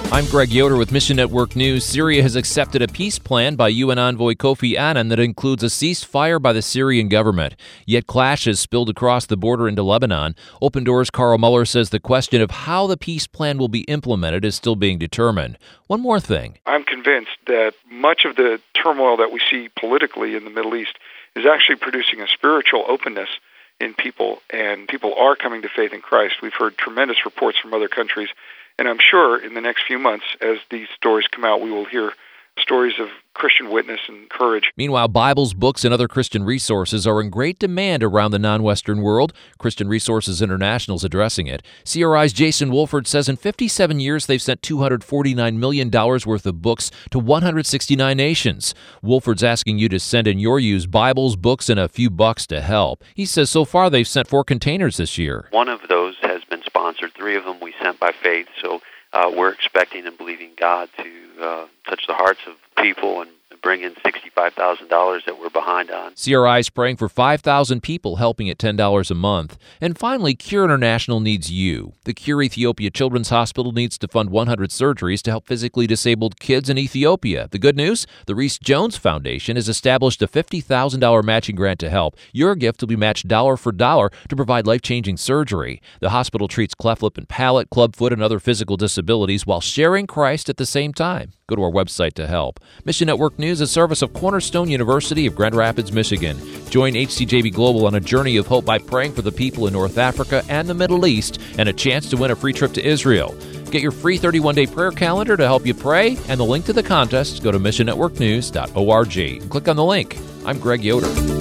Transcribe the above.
I'm Greg Yoder with Mission Network News. Syria has accepted a peace plan by UN envoy Kofi Annan that includes a ceasefire by the Syrian government. Yet clashes spilled across the border into Lebanon. Open Doors' Carl Muller says the question of how the peace plan will be implemented is still being determined. One more thing. I'm convinced that much of the turmoil that we see politically in the Middle East is actually producing a spiritual openness in people, and people are coming to faith in Christ. We've heard tremendous reports from other countries. And I'm sure in the next few months, as these stories come out, we will hear stories of Christian witness and courage. Meanwhile, Bibles, books, and other Christian resources are in great demand around the non-Western world. Christian Resources International is addressing it. CRI's Jason Wolford says in 57 years, they've sent $249 million worth of books to 169 nations. Wolford's asking you to send in your used Bibles, books, and a few bucks to help. He says so far they've sent 4 containers this year. One of those has been sponsored. 3 of them we sent by faith. So we're expecting and believing God to touch the hearts of people and bring in $65,000 that we're behind on. CRI is praying for 5,000 people helping at $10 a month. And finally, Cure International needs you. The Cure Ethiopia Children's Hospital needs to fund 100 surgeries to help physically disabled kids in Ethiopia. The good news? The Reese Jones Foundation has established a $50,000 matching grant to help. Your gift will be matched dollar for dollar to provide life-changing surgery. The hospital treats cleft lip and palate, clubfoot, and other physical disabilities while sharing Christ at the same time. Go to our website to help. Mission Network News is a service of Cornerstone University of Grand Rapids, Michigan. Join HCJB Global on a journey of hope by praying for the people in North Africa and the Middle East and a chance to win a free trip to Israel. Get your free 31-day prayer calendar to help you pray, and the link to the contest, go to missionnetworknews.org. Click on the link. I'm Greg Yoder.